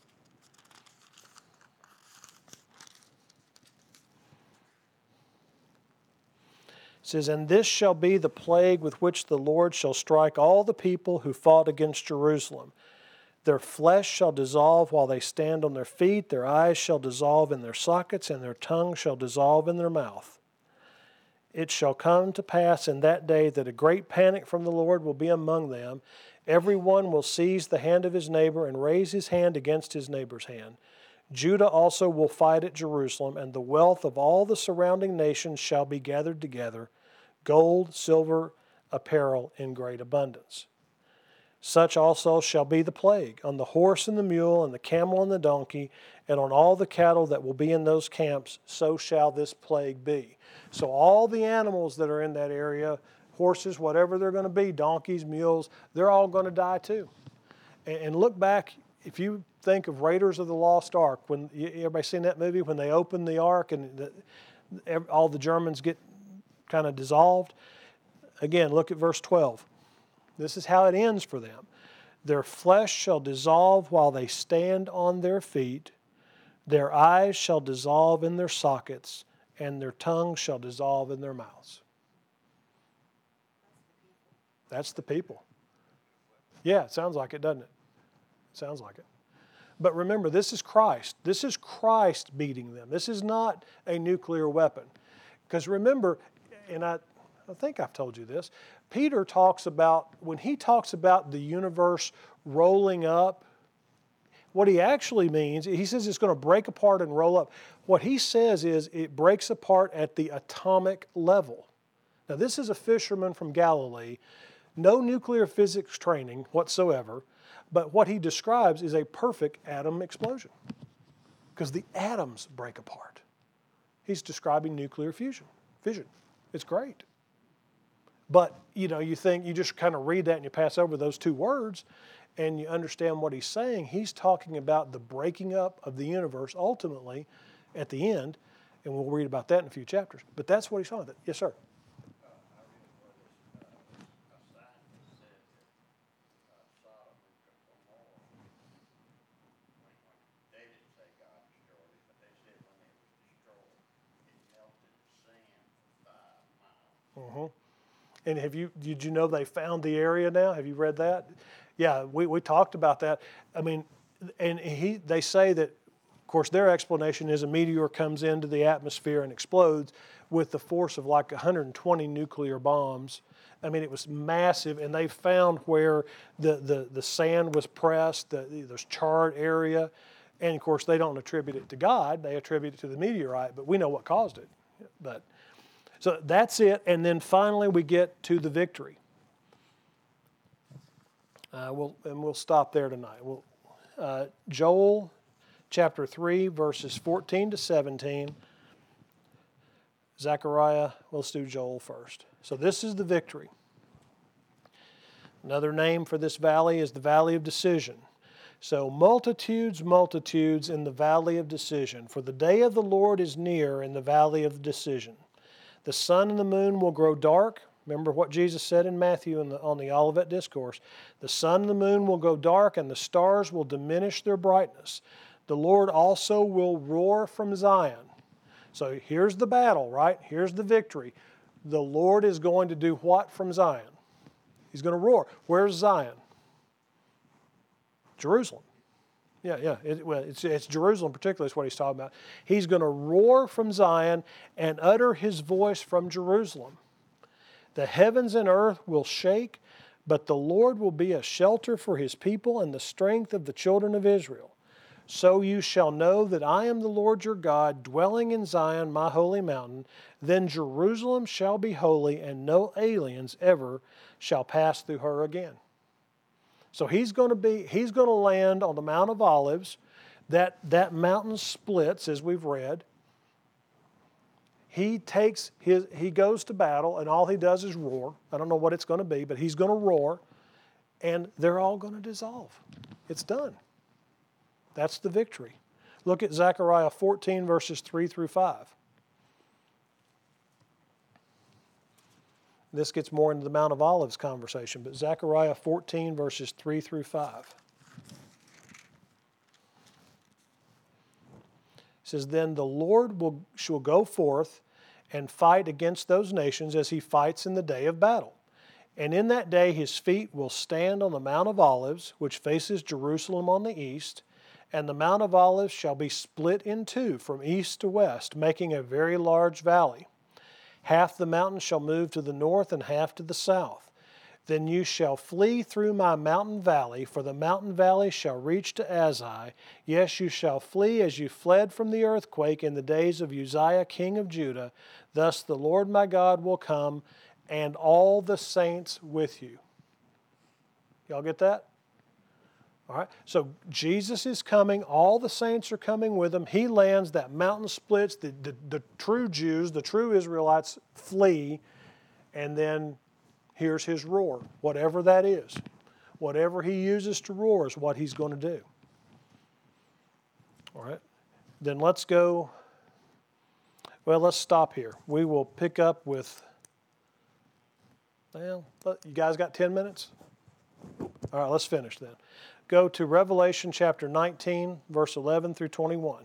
says, "And this shall be the plague with which the Lord shall strike all the people who fought against Jerusalem. Their flesh shall dissolve while they stand on their feet, their eyes shall dissolve in their sockets, and their tongue shall dissolve in their mouth. It shall come to pass in that day that a great panic from the Lord will be among them. Every one will seize the hand of his neighbor and raise his hand against his neighbor's hand. Judah also will fight at Jerusalem, and the wealth of all the surrounding nations shall be gathered together, gold, silver, apparel in great abundance. Such also shall be the plague on the horse and the mule and the camel and the donkey, and on all the cattle that will be in those camps, so shall this plague be." So all the animals that are in that area, horses, whatever they're going to be, donkeys, mules, they're all going to die too. And look back, if you think of Raiders of the Lost Ark, when everybody seen that movie when they open the ark and all the Germans get kind of dissolved? Again, look at verse 12. This is how it ends for them. "Their flesh shall dissolve while they stand on their feet. Their eyes shall dissolve in their sockets, and their tongue shall dissolve in their mouths." That's the people. Yeah, it sounds like it, doesn't it? It sounds like it. But remember, this is Christ. This is Christ beating them. This is not a nuclear weapon. Because remember, and I think I've told you this, Peter talks about, when he talks about the universe rolling up, what he actually means, he says it's going to break apart and roll up. What he says is it breaks apart at the atomic level. Now, this is a fisherman from Galilee, no nuclear physics training whatsoever, but what he describes is a perfect atom explosion because the atoms break apart. He's describing nuclear fission. It's great. But, you think, you just kind of read that and you pass over those two words and you understand what he's saying. He's talking about the breaking up of the universe ultimately at the end, and we'll read about that in a few chapters. But that's what he's talking about. Yes, sir. And did you know they found the area now? Have you read that? Yeah, we talked about that. I mean, and they say that, of course, their explanation is a meteor comes into the atmosphere and explodes with the force of like 120 nuclear bombs. I mean, it was massive, and they found where the sand was pressed, there's charred area, and of course they don't attribute it to God, they attribute it to the meteorite, but we know what caused it. So that's it, and then finally we get to the victory. We'll stop there tonight. Joel chapter 3, verses 14 to 17. Zechariah, let's do Joel first. So this is the victory. Another name for this valley is the Valley of Decision. So multitudes in the Valley of Decision. For the day of the Lord is near in the Valley of Decision. The sun and the moon will grow dark. Remember what Jesus said in Matthew on the Olivet Discourse. The sun and the moon will go dark, and the stars will diminish their brightness. The Lord also will roar from Zion. So here's the battle, right? Here's the victory. The Lord is going to do what from Zion? He's going to roar. Where's Zion? Jerusalem. Yeah. It's Jerusalem particularly is what he's talking about. He's going to roar from Zion and utter his voice from Jerusalem. The heavens and earth will shake, but the Lord will be a shelter for his people and the strength of the children of Israel. So you shall know that I am the Lord your God, dwelling in Zion, my holy mountain. Then Jerusalem shall be holy, and no aliens ever shall pass through her again. So he's going to land on the Mount of Olives. That mountain splits, as we've read. He goes to battle, and all he does is roar. I don't know what it's going to be, but he's going to roar, and they're all going to dissolve. It's done. That's the victory. Look at Zechariah 14, verses 3 through 5. This gets more into the Mount of Olives conversation, but Zechariah 14, verses 3 through 5. It says, Then the Lord shall go forth and fight against those nations as he fights in the day of battle. And in that day his feet will stand on the Mount of Olives, which faces Jerusalem on the east, and the Mount of Olives shall be split in two from east to west, making a very large valley. Half the mountain shall move to the north and half to the south. Then you shall flee through my mountain valley, for the mountain valley shall reach to Azai. Yes, you shall flee as you fled from the earthquake in the days of Uzziah king of Judah. Thus the Lord my God will come, and all the saints with you. Y'all get that? All right, so Jesus is coming. All the saints are coming with him. He lands. That mountain splits. The true Jews, the true Israelites flee. And then here's his roar, whatever that is. Whatever he uses to roar is what he's going to do. All right, then let's go. Well, let's stop here. We will pick up with, you guys got 10 minutes? All right, let's finish then. Go to Revelation chapter 19, verse 11 through 21.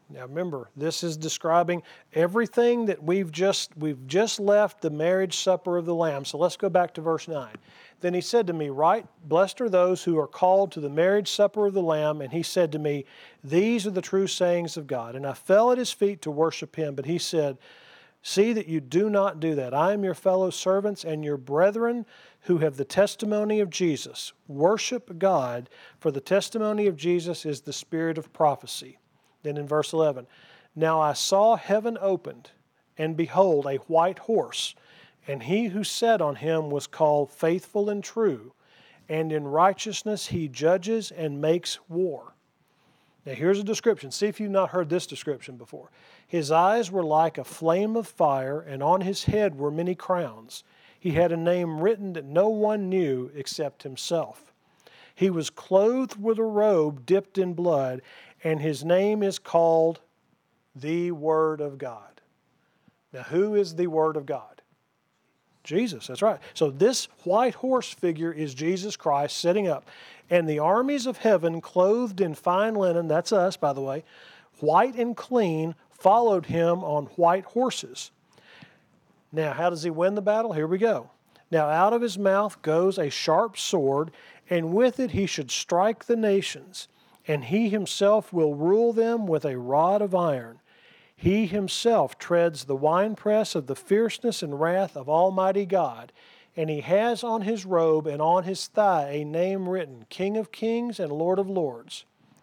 Now remember, this is describing everything that we've just left the marriage supper of the Lamb. So let's go back to verse 9. Then he said to me, "Right, blessed are those who are called to the marriage supper of the Lamb." And he said to me, "These are the true sayings of God." And I fell at his feet to worship him. But he said, "See that you do not do that. I am your fellow servants and your brethren who have the testimony of Jesus. Worship God, for the testimony of Jesus is the spirit of prophecy." Then in verse 11, "Now I saw heaven opened, and behold, a white horse, and he who sat on him was called Faithful and True, and in righteousness he judges and makes war." Now here's a description. See if you've not heard this description before. "His eyes were like a flame of fire, and on his head were many crowns. He had a name written that no one knew except himself. He was clothed with a robe dipped in blood, and his name is called the Word of God." Now, who is the Word of God? Jesus, that's right. So this white horse figure is Jesus Christ sitting up. "And the armies of heaven, clothed in fine linen," that's us, by the way, "white and clean, followed him on white horses." Now, how does he win the battle? Here we go. "Now out of his mouth goes a sharp sword, and with it he should strike the nations, and he himself will rule them with a rod of iron. He himself treads the winepress of the fierceness and wrath of Almighty God, and he has on his robe and on his thigh a name written, King of Kings and Lord of Lords.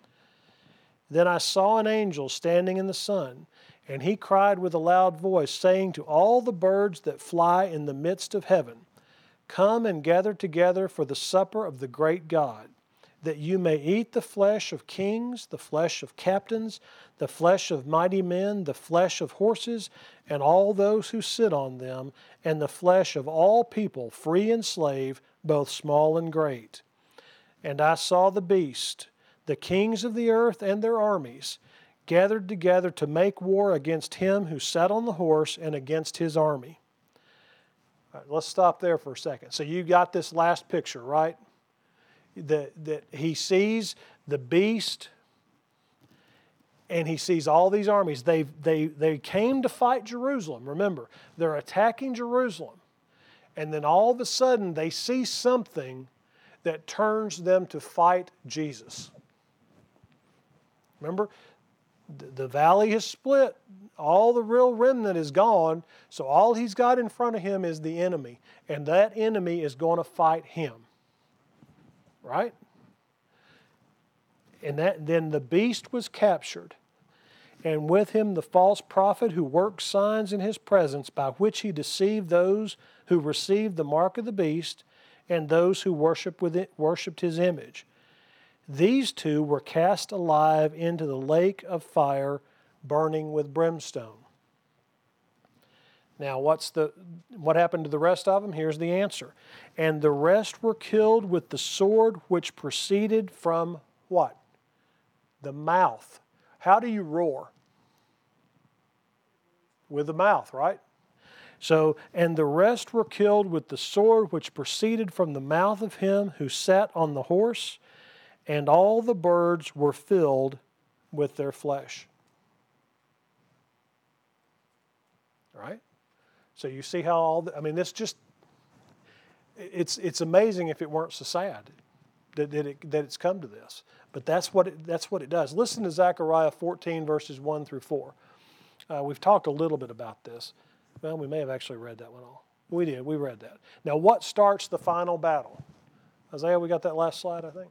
Then I saw an angel standing in the sun, and he cried with a loud voice, saying to all the birds that fly in the midst of heaven, Come and gather together for the supper of the great God, that you may eat the flesh of kings, the flesh of captains, the flesh of mighty men, the flesh of horses, and all those who sit on them, and the flesh of all people, free and slave, both small and great. And I saw the beast, the kings of the earth and their armies, gathered together to make war against him who sat on the horse and against his army." All right, let's stop there for a second. So you got this last picture, right? That he sees the beast and he sees all these armies. They came to fight Jerusalem. Remember, they're attacking Jerusalem. And then all of a sudden they see something that turns them to fight Jesus. Remember, the valley has split. All the real remnant is gone. So all he's got in front of him is the enemy. And that enemy is going to fight him. Right? And then the beast was captured, and with him the false prophet who worked signs in his presence, by which he deceived those who received the mark of the beast and those who worshipped his image. These two were cast alive into the lake of fire, burning with brimstone. Now, what happened to the rest of them? Here's the answer. And the rest were killed with the sword which proceeded from what? The mouth. How do you roar? With the mouth, right? So, and the rest were killed with the sword which proceeded from the mouth of him who sat on the horse, and all the birds were filled with their flesh. Right? So you see how this just, it's amazing if it weren't so sad that it's come to this. But that's what it does. Listen to Zechariah 14 verses 1 through 4. We've talked a little bit about this. Well, we may have actually read that one all. We did. We read that. Now, what starts the final battle? Isaiah, we got that last slide, I think.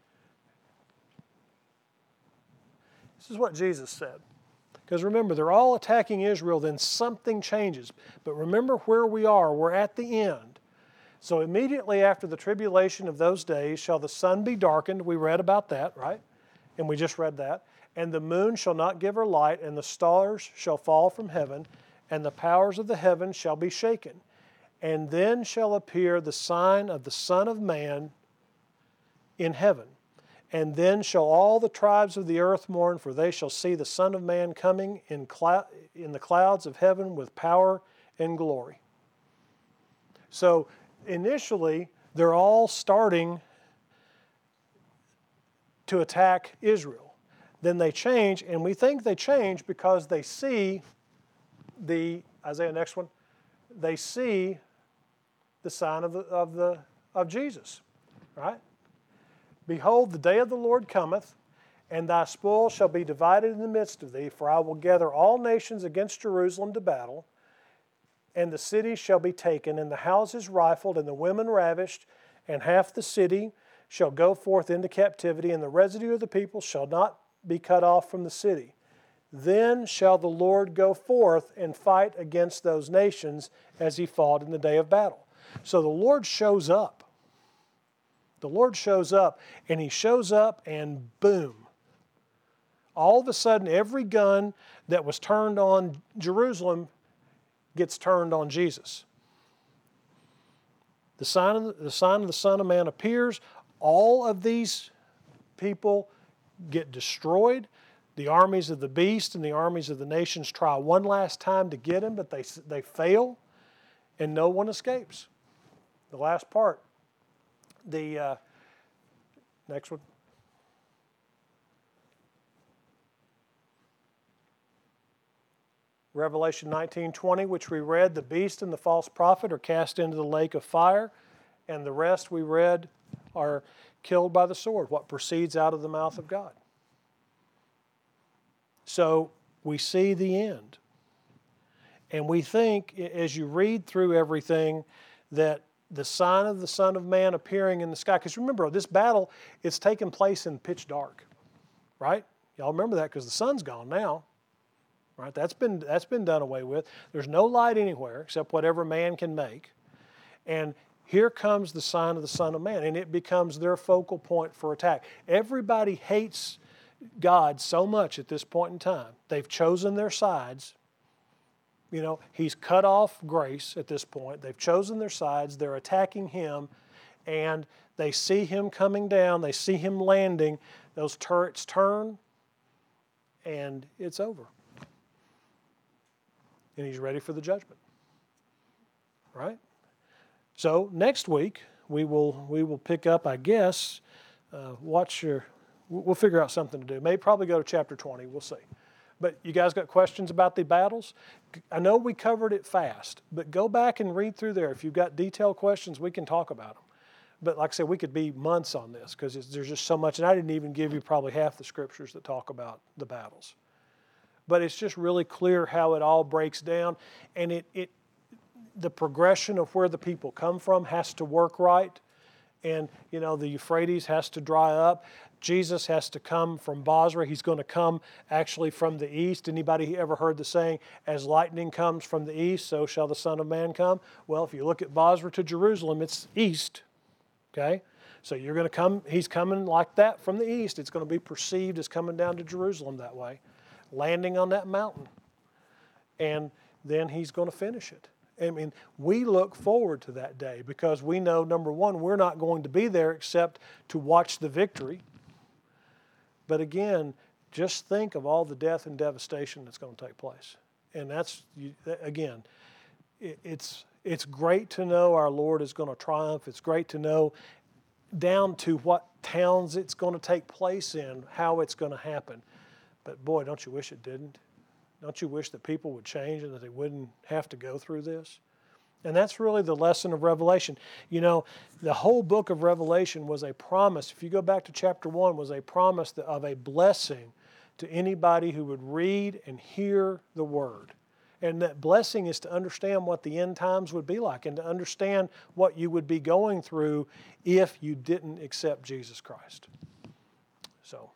This is what Jesus said. Because remember, they're all attacking Israel, then something changes. But remember where we are. We're at the end. So immediately after the tribulation of those days shall the sun be darkened. We read about that, right? And we just read that. And the moon shall not give her light, and the stars shall fall from heaven, and the powers of the heavens shall be shaken. And then shall appear the sign of the Son of Man in heaven. And then shall all the tribes of the earth mourn, for they shall see the Son of Man coming in the clouds of heaven with power and glory. So initially, they're all starting to attack Israel. then they change, and we think they change because they see the, Isaiah, next one, they see the sign of Jesus, right? Behold, the day of the Lord cometh, and thy spoil shall be divided in the midst of thee, for I will gather all nations against Jerusalem to battle, and the city shall be taken, and the houses rifled, and the women ravished, and half the city shall go forth into captivity, and the residue of the people shall not be cut off from the city. Then shall the Lord go forth and fight against those nations as he fought in the day of battle. So the Lord shows up. The Lord shows up, and he shows up, and boom. All of a sudden, every gun that was turned on Jerusalem gets turned on Jesus. The sign of the Son of Man appears. All of these people get destroyed. The armies of the beast and the armies of the nations try one last time to get him, but they fail, and no one escapes. The last part. The next one. Revelation 19:20, which we read, the beast and the false prophet are cast into the lake of fire, and the rest we read are killed by the sword, what proceeds out of the mouth of God. So we see the end. And we think, as you read through everything, that the sign of the Son of Man appearing in the sky, because remember, this battle, it's taking place in pitch dark, right? Y'all remember that because the sun's gone now. Right? That's been done away with. There's no light anywhere except whatever man can make. And here comes the sign of the Son of Man, and it becomes their focal point for attack. Everybody hates God so much at this point in time. They've chosen their sides. You know, he's cut off grace at this point. They've chosen their sides. They're attacking him, and they see him coming down. They see him landing. Those turrets turn, and it's over. And he's ready for the judgment, right? So next week we will pick up, I guess. We'll figure out something to do. Maybe probably go to chapter 20. We'll see. But you guys got questions about the battles? I know we covered it fast, but go back and read through there. If you've got detailed questions, we can talk about them. But like I said, we could be months on this because there's just so much, and I didn't even give you probably half the scriptures that talk about the battles. But it's just really clear how it all breaks down, and the progression of where the people come from has to work right, and you know the Euphrates has to dry up. Jesus has to come from Bozrah. He's going to come actually from the east. Anybody ever heard the saying, "As lightning comes from the east, so shall the Son of Man come"? Well, if you look at Bozrah to Jerusalem, it's east. Okay, so you're going to come. He's coming like that from the east. It's going to be perceived as coming down to Jerusalem that way, landing on that mountain, and then he's going to finish it. I mean, we look forward to that day because we know, number one, we're not going to be there except to watch the victory. But again, just think of all the death and devastation that's going to take place. And that's, again, it's great to know our Lord is going to triumph. It's great to know down to what towns it's going to take place in, how it's going to happen. But boy, don't you wish it didn't? Don't you wish that people would change and that they wouldn't have to go through this? And that's really the lesson of Revelation. You know, the whole book of Revelation was a promise. If you go back to chapter 1, was a promise of a blessing to anybody who would read and hear the Word. And that blessing is to understand what the end times would be like and to understand what you would be going through if you didn't accept Jesus Christ. So.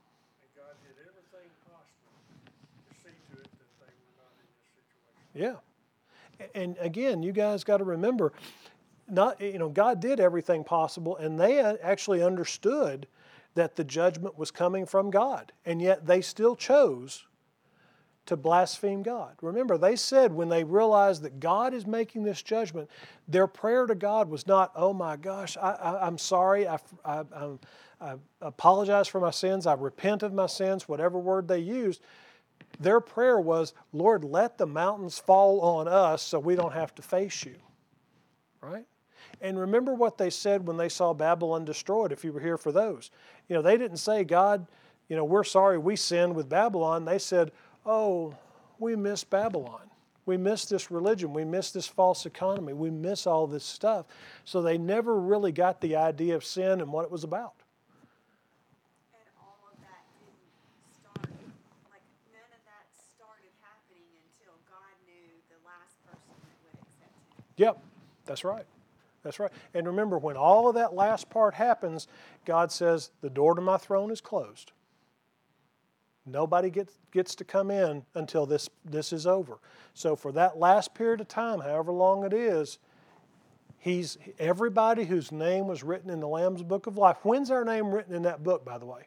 Yeah. And again, you guys got to remember, God did everything possible, and they actually understood that the judgment was coming from God, and yet they still chose to blaspheme God. Remember, they said when they realized that God is making this judgment, their prayer to God was not, "Oh my gosh, I'm sorry, I apologize for my sins, I repent of my sins," whatever word they used. Their prayer was, "Lord, let the mountains fall on us so we don't have to face you." Right? And remember what they said when they saw Babylon destroyed, if you were here for those. They didn't say, "God, we're sorry we sinned with Babylon. They said, oh, we miss Babylon. We miss this religion. We miss this false economy. We miss all this stuff. So they never really got the idea of sin and what it was about.
And all of that didn't start, like none of that started happening until God knew the last person that would accept him.
Yep, that's right. That's right. And remember, when all of that last part happens, God says, the door to my throne is closed. Nobody gets to come in until this is over. So for that last period of time, however long it is, everybody whose name was written in the Lamb's Book of Life. When's our name written in that book, by the way?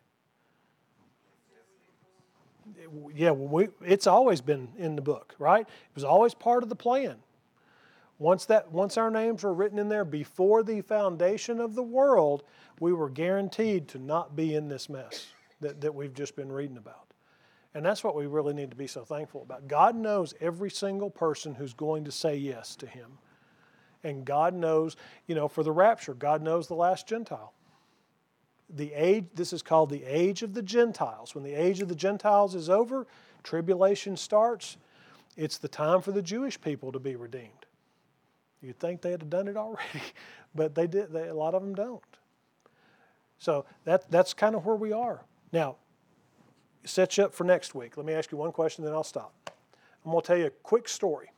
Yeah, it's always been in the book, right? It was always part of the plan. Once our names were written in there before the foundation of the world, we were guaranteed to not be in this mess that we've just been reading about. And that's what we really need to be so thankful about. God knows every single person who's going to say yes to Him. And God knows, for the rapture, God knows the last Gentile. This is called the age of the Gentiles. When the age of the Gentiles is over, tribulation starts. It's the time for the Jewish people to be redeemed. You'd think they had done it already, but they did. A lot of them don't. So that's kind of where we are. Now, set you up for next week. Let me ask you one question, then I'll stop. I'm going to tell you a quick story.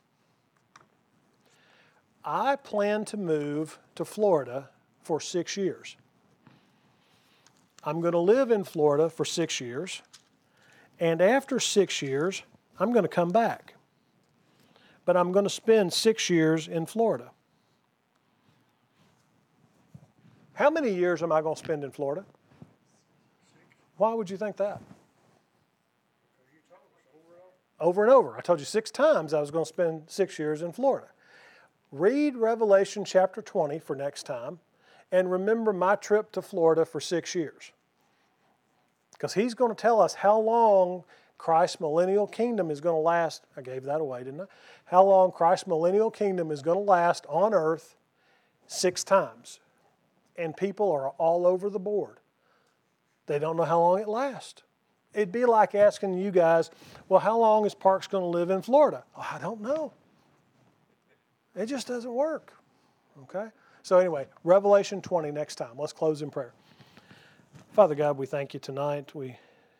I plan to move to Florida for 6 years. I'm going to live in Florida for 6 years, and after 6 years, I'm going to come back. But I'm going to spend 6 years in Florida. How many years am I going to spend in Florida? Why would you think that? Over and over. I told you 6 times I was going to spend 6 years in Florida. Read Revelation chapter 20 for next time, and remember my trip to Florida for 6 years. Because he's going to tell us how long Christ's millennial kingdom is going to last. I gave that away, didn't I? How long Christ's millennial kingdom is going to last on earth 6 times. And people are all over the board. They don't know how long it lasts. It'd be like asking you guys, well, how long is Parks going to live in Florida? Oh, I don't know. It just doesn't work. Okay? So anyway, Revelation 20 next time. Let's close in prayer. Father God, we thank you tonight. We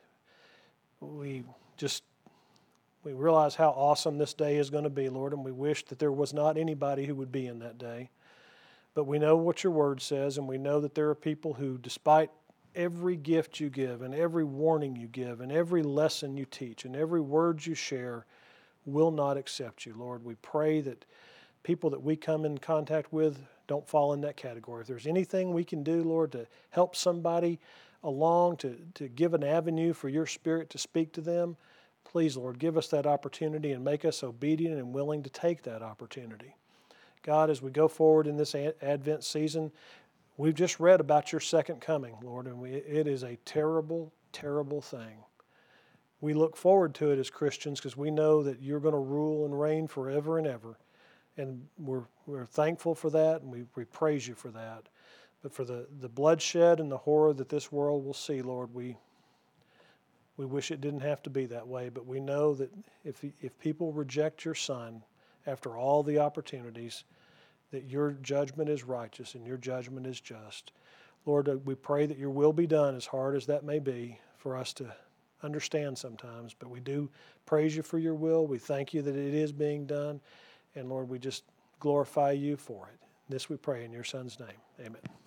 realize how awesome this day is going to be, Lord, and we wish that there was not anybody who would be in that day. But we know what your word says, and we know that there are people who, despite every gift you give and every warning you give and every lesson you teach and every word you share, will not accept you, Lord. We pray that people that we come in contact with don't fall in that category. If there's anything we can do, Lord, to help somebody along, to give an avenue for your Spirit to speak to them, please, Lord, give us that opportunity and make us obedient and willing to take that opportunity. God, as we go forward in this Advent season, we've just read about your second coming, Lord, and it is a terrible, terrible thing. We look forward to it as Christians because we know that you're going to rule and reign forever and ever. And we're thankful for that, and we praise you for that. But for the bloodshed and the horror that this world will see, Lord, we wish it didn't have to be that way. But we know that if people reject your Son after all the opportunities, that your judgment is righteous and your judgment is just. Lord, we pray that your will be done, as hard as that may be for us to understand sometimes. But we do praise you for your will. We thank you that it is being done. And Lord, we just glorify you for it. This we pray in your Son's name. Amen.